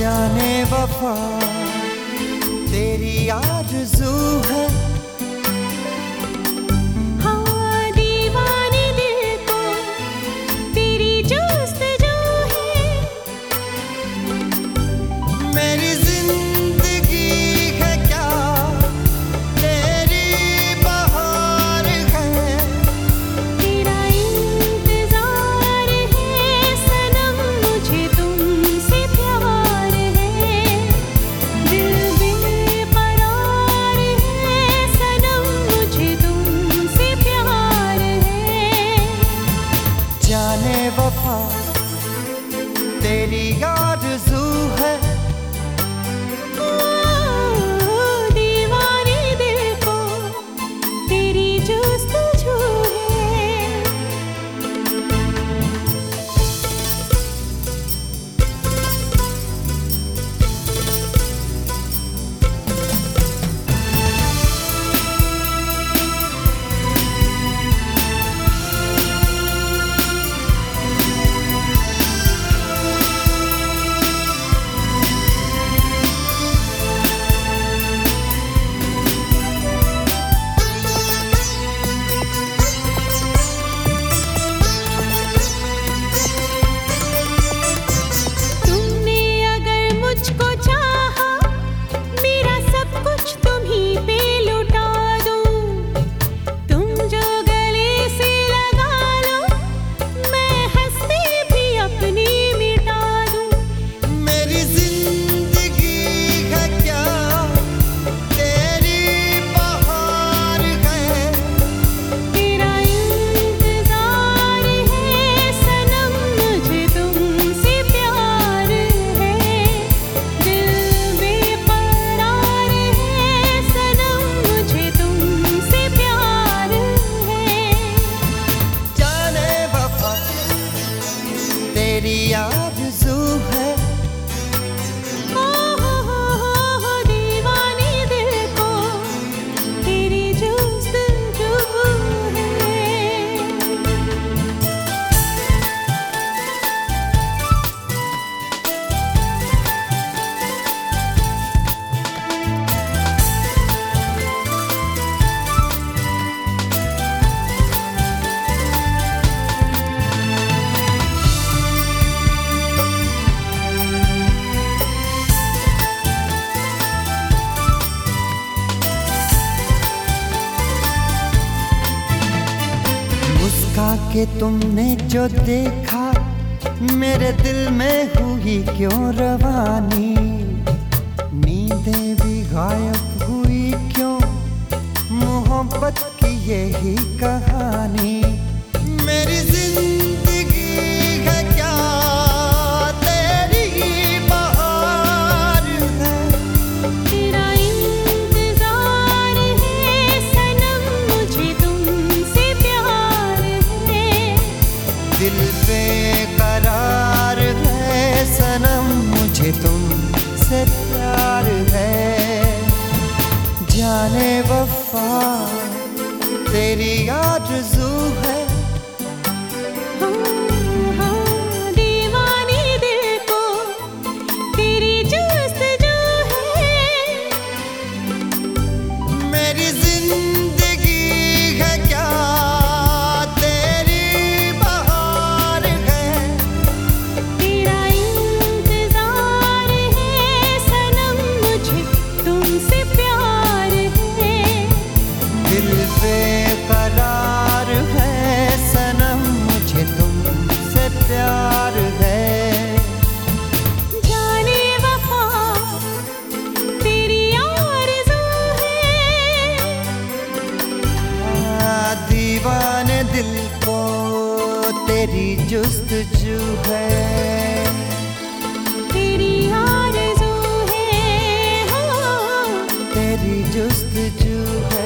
जाने वफा तेरी आरज़ू है। हाँ दीवाने दिल को तेरी जुस्तजू है। मेरी जिंदगी है क्या तेरी बहार है। तेरा इंतजार है सनम मुझे तुमसे प्यार है। दिल बेकरार है सनम मुझे तुमसे प्यार है। जाने वफा तेरी आरज़ू है। दीवाने दिल को तेरी जुस्तजू है। तुमने अगर मुझको चाहा मेरा सब कुछ तुम्हीं पे लुटा दूं। तुम जो गले से लगा लो मैं हंसती भी अपनी मिटा दूं। मेरी जिंदगी है क्या तेरी बहार है। तेरा इंतजार है सनम मुझे तुमसे प्यार है। दिल बेकरार है सनम मुझे तुमसे प्यार है। जाने वफा तेरी आरज़ू है। हो दीवाने दिल को तेरी जुस्तजू है। मुस्का के तुमने जो देखा मेरे दिल में हुई क्यों रवानी। नींदें भी गायब हुई क्यों मोहब्बत की यही कहानी। मेरी जिंदगी है क्या तेरी बहार है। तेरा इंतजार है सनम मुझे तुमसे प्यार है। दिल बेकरार है सनम मुझे तुमसे प्यार है। जाने वफा तेरी आरज़ू है। दीवाने दिल को तेरी जुस्तजू है। मेरी जिंदगी है क्या तेरी बहार है। तेरा इंतजार है सनम मुझे तुमसे प्यार है। दिल बेकरार है सनम मुझे तुमसे प्यार है। जाने वफा तेरी आरज़ू है। दीवाने दिल को तेरी जुस्तजू है। तेरी आरज़ू है। तेरी जुस्तजू है।